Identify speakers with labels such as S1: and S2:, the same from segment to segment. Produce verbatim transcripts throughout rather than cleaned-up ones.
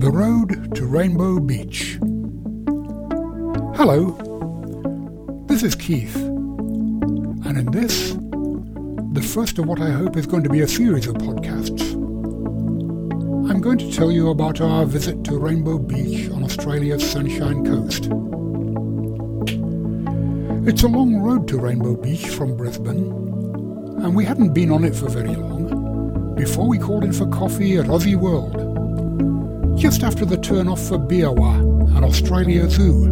S1: The Road to Rainbow Beach. Hello, this is Keith, and in this, the first of what I hope is going to be a series of podcasts, I'm going to tell you about our visit to Rainbow Beach on Australia's Sunshine Coast. It's a long road to Rainbow Beach from Brisbane, and we hadn't been on it for very long before we called in for coffee at Aussie World, just after the turn-off for Biawa and Australia Zoo.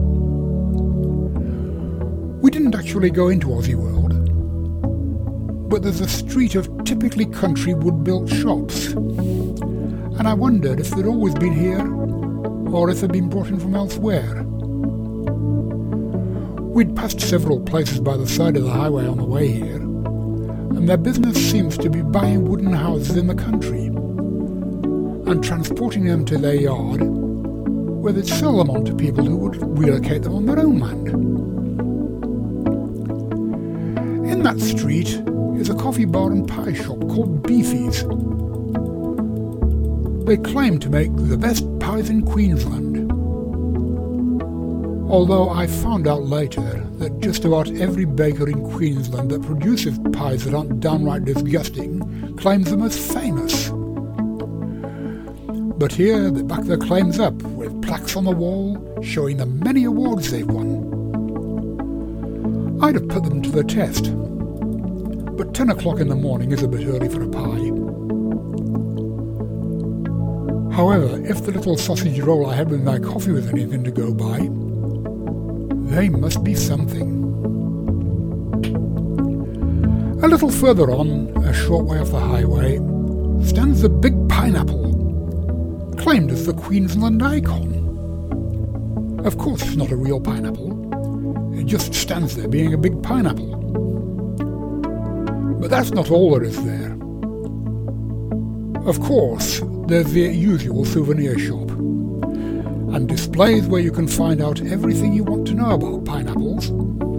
S1: We didn't actually go into Aussie World, but there's a street of typically country wood-built shops, and I wondered if they'd always been here or if they'd been brought in from elsewhere. We'd passed several places by the side of the highway on the way here, and their business seems to be buying wooden houses in the country and transporting them to their yard, where they'd sell them on to people who would relocate them on their own land. In that street is a coffee bar and pie shop called Beefy's. They claim to make the best pies in Queensland, although I found out later that just about every baker in Queensland that produces pies that aren't downright disgusting claims them as famous. But here they back their claims up with plaques on the wall showing the many awards they've won. I'd have put them to the test, but ten o'clock in the morning is a bit early for a pie. However, if the little sausage roll I had with my coffee was anything to go by, they must be something. A little further on, a short way off the highway, stands the Big Pineapple, claimed as the Queensland icon. Of course it's not a real pineapple, it just stands there being a big pineapple. But that's not all there is there. Of course, there's the usual souvenir shop, and displays where you can find out everything you want to know about pineapples.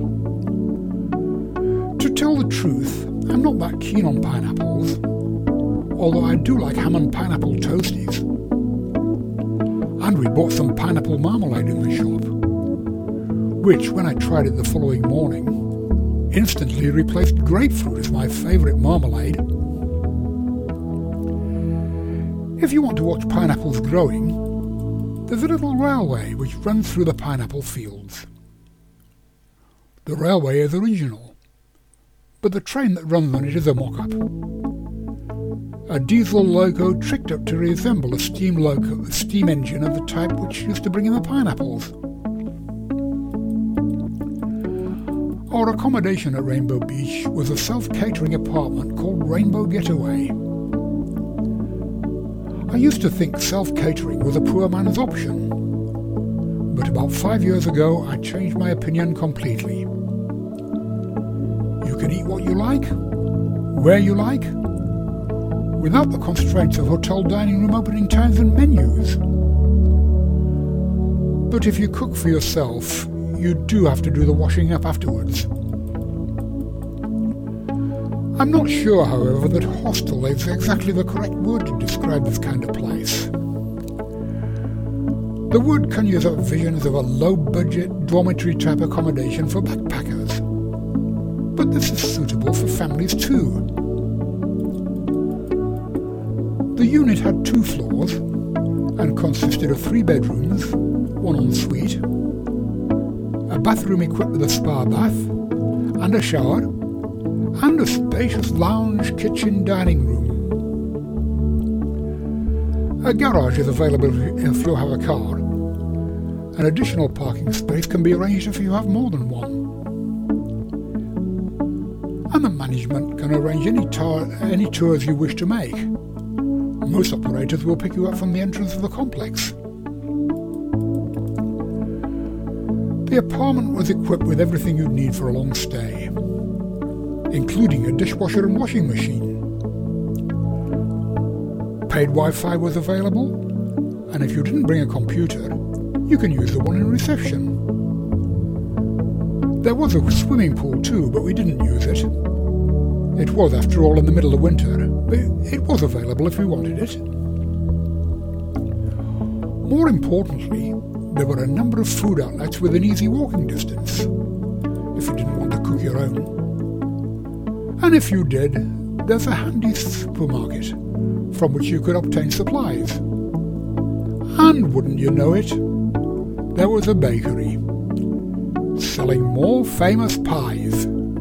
S1: To tell the truth, I'm not that keen on pineapples, although I do like ham and pineapple toasties. And we bought some pineapple marmalade in the shop, which, when I tried it the following morning, instantly replaced grapefruit as my favourite marmalade. If you want to watch pineapples growing, there's a little railway which runs through the pineapple fields. The railway is original, but the train that runs on it is a mock-up. A diesel loco tricked up to resemble a steam loco, a steam engine of the type which used to bring in the pineapples. Our accommodation at Rainbow Beach was a self-catering apartment called Rainbow Getaway. I used to think self-catering was a poor man's option, but about five years ago I changed my opinion completely. You can eat what you like, where you like, without the constraints of hotel dining room opening times and menus. But if you cook for yourself, you do have to do the washing up afterwards. I'm not sure, however, that hostel is exactly the correct word to describe this kind of place. The word conjures up visions of a low-budget, dormitory-type accommodation for backpackers. But this is suitable for families too. The unit had two floors and consisted of three bedrooms, one ensuite, a bathroom equipped with a spa bath and a shower, and a spacious lounge, kitchen, dining room. A garage is available if you have a car. An additional parking space can be arranged if you have more than one. And the management can arrange any, tar- any tours you wish to make. Most operators will pick you up from the entrance of the complex. The apartment was equipped with everything you'd need for a long stay, including a dishwasher and washing machine. Paid Wi-Fi was available, and if you didn't bring a computer, you can use the one in reception. There was a swimming pool too, but we didn't use it. It was, after all, in the middle of winter, but it was available if we wanted it. More importantly, there were a number of food outlets within easy walking distance, if you didn't want to cook your own. And if you did, there's a handy supermarket from which you could obtain supplies. And wouldn't you know it, there was a bakery selling more famous pies.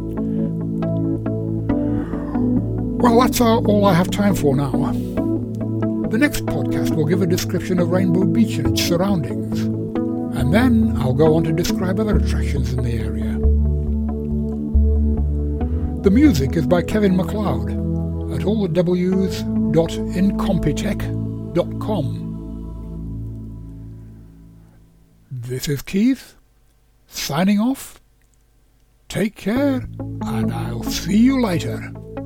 S1: Well, that's all I have time for now. The next podcast will give a description of Rainbow Beach and its surroundings, and then I'll go on to describe other attractions in the area. The music is by Kevin MacLeod at all the w's dot incompetech dot com. This is Keith, signing off. Take care, and I'll see you later.